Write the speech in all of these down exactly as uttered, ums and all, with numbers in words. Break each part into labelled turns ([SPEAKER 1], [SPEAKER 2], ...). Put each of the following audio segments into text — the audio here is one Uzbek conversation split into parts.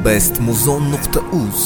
[SPEAKER 1] best muzon nuqta uz.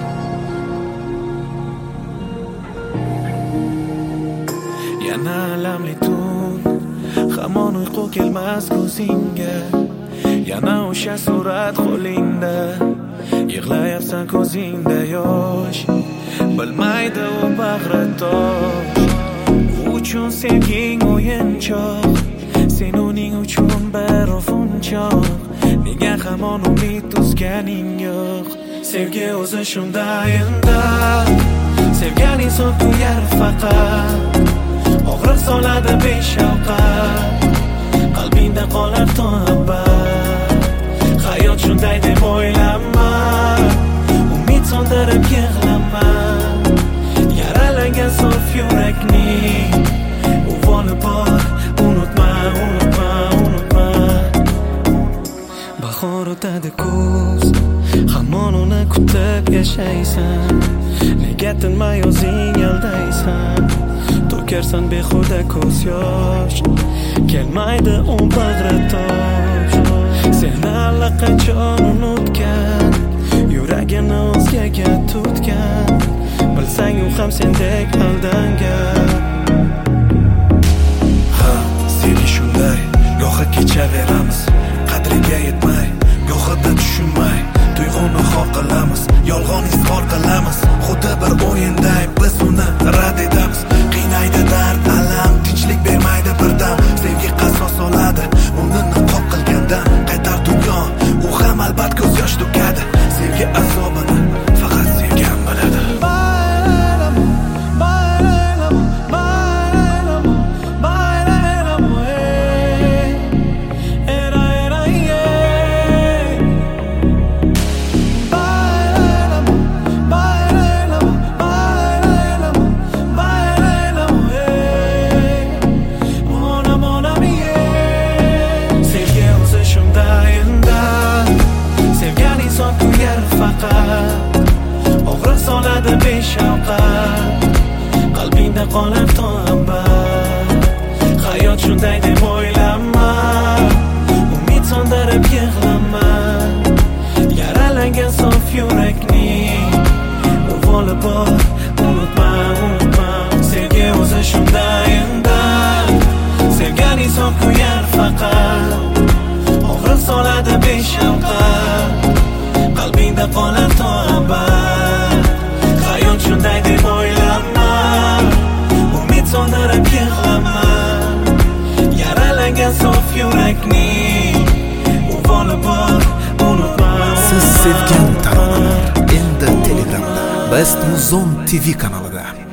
[SPEAKER 2] Yana alamli tun, hamon uyqu kelmas ko'zingga. Yana o'sha surat qo'lingda, yig'layapsan ko'zingda yosh. Bilmaydi u bag'ritosh, u uchun sevging o'yinchoq, sen uning uchun bir ofunchoq. Nega hamon umid uzganing yo'q? Sevgi o'zi shunday unda, sevgan inson kuyar faqat, og'riq soladi beshafqat, qalbingda qolar to abad. Hayot shunday deb o'ylama, umid so'ndirib yig'lama, yaralangan sof yurakning uvoli bor. Unutma, unutma, unutma. Bahor o'tadi kuz, hamon uni kutib yashaysan. Nega tinmay o'zing aldaysan, to'karsan behuda ko'z yosh. Kelmaydi u bag'ritosh, seni allaqachon unutgan, yuragini o'zgaga tutgan. Bilsang u ham sendek aldangan. Ha, sevgi shunday, gohi kechaveramiz, qadriga yetmay, gohida tushunmay, tuyg'uni xor qilamiz, yolg'on izhor qilamiz. Xuddi bir o'yinday biz uni rad etamiz. Qiynaydi dard, alam, tinchlik bermaydi birdam. Sevgi qasos oladi, uni niqob qilgandan. Qaytar dunyo, u ham albat ko'z yosh to'kadi. Sevgi azobini faqat sevgan biladi. Og'riq soladi beshafqat, qalbingda qolar to abad. Hayot shunday deb o'ylama, umid so'ndirib yig'lama, yaralangan sof yurakning uvoli bor. Unutma, unutma. Sevgi o'zi shunday unda, sevgan inson kuyar faqat, og'riq soladi beshafqat, qalbingda qolar to abad. Hayot shunday deb o'ylama, umid so'ndirib yig'lama, yaralangan sof yurakning uvoli bor. Unutma.
[SPEAKER 1] Siz sevgan taronalar endi Telegramda Best Muzon T V kanalida.